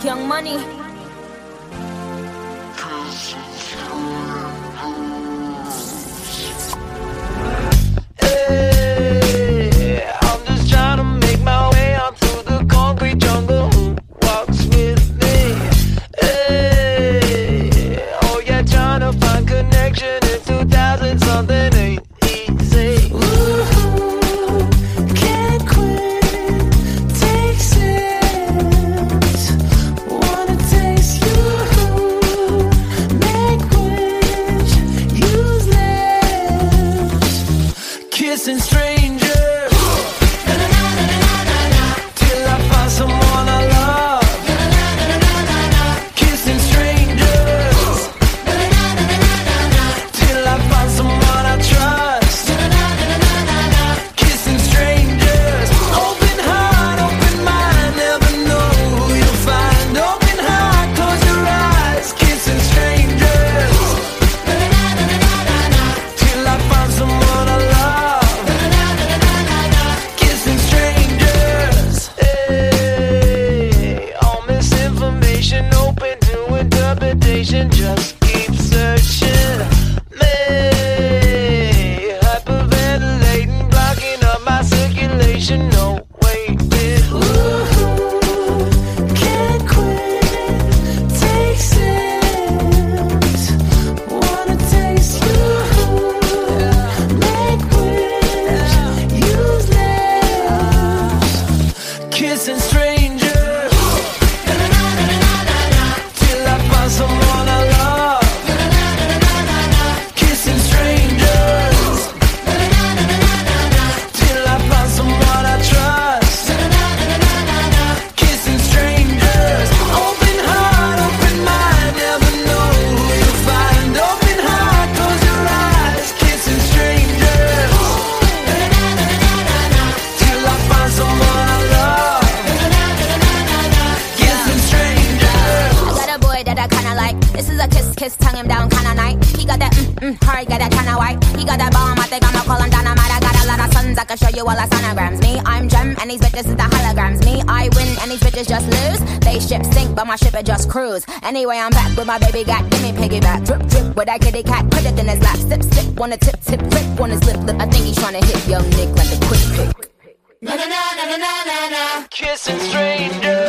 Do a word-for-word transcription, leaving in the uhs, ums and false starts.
Young Money. Hey, I'm just trying to make my way out through the concrete jungle. Who walks with me? Hey, oh yeah, trying to find connection in two thousand something ain't easy. Ooh, can't quit, take sips, wanna taste you, make wish, use lips, kissing strangers, till I find someone I love, kissing strangers, till I find someone I trust, kissing strangers, open heart, open mind, never know who you'll find, open heart, close your eyes, kissing strangers, till I find someone I love, kissing strangers. Hey, all misinformation open to interpretation, just keep searching. Me, hyperventilating, blocking up my circulation. No waiting. Ooh, can't quit, take sips, wanna taste you, make wish, use lips, kissing strangers, till I find someone I love, kissing strangers, till I find someone I trust, kissing strangers, open heart, open mind, never know who you'll find, open heart, close your eyes, kissing strangers, till I find someone I love, kissing strangers. I got a boy that I kinda like. This is a kiss, kiss, tongue him down kinda night. He got that mm, mm, hard, got that kinda white. He got that bomb, I think I'ma call him dynamite. I got a lot of sons, I can show you all the sonograms. Me, I'm Gem, and these bitches is the holograms. Me, I win, and these bitches just lose. They ship sink, but my ship it just cruise. Anyway, I'm back with my baby got, give me piggyback. Drip, drip, with that kitty cat, put it in his lap. Sip, sip, on the tip, tip, grip on his lip, lip. I think he's tryna hit young Nick like a quick pick. Na na na na na na na, kissing strangers.